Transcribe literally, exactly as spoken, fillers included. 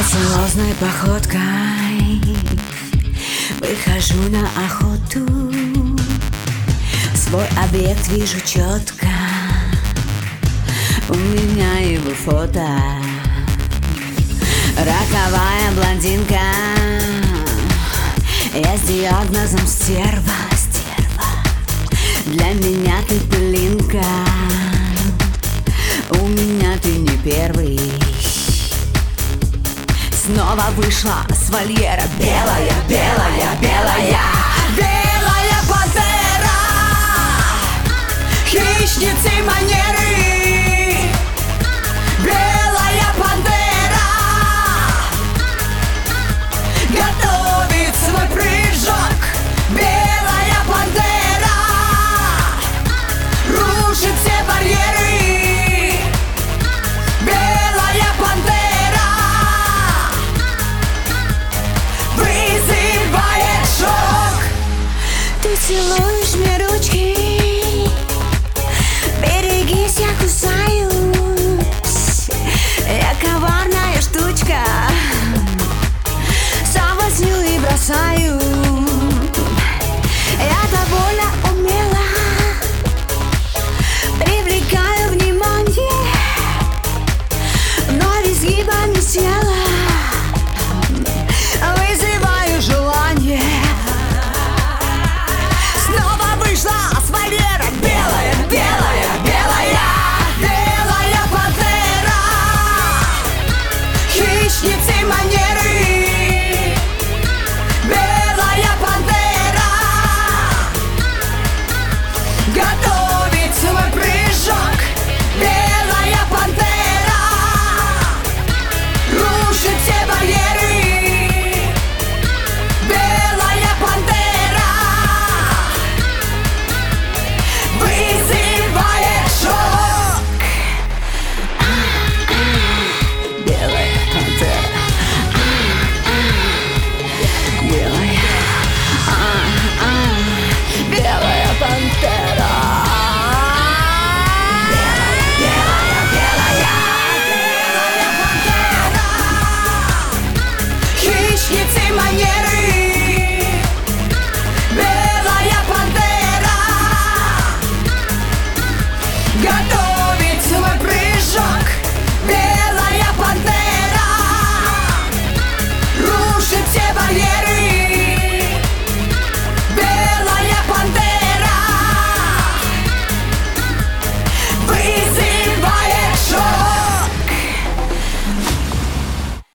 Грациозной походкой выхожу на охоту. Свой объект вижу четко, у меня его фото. Роковая блондинка, я с диагнозом стерва, стерва. Для меня ты пылинка, у меня ты не первый. Снова вышла с вольера белая, белая, белая, белая пантера, хищницы манеры. Белая пантера готовит свой прыжок. Белая пантера рушит все барьеры. Белая пантера вызывает шок. Ты целуешь мне ручки, берегись, я кусаюсь. Я коварная штучка, соблазню и бросаю. Я довольно умело привлекаю внимание, но изгибами тела вызываю желание. Снова вышла с вольера белая, белая, белая, белая пантера, хищницы манеры. Белая пантера готова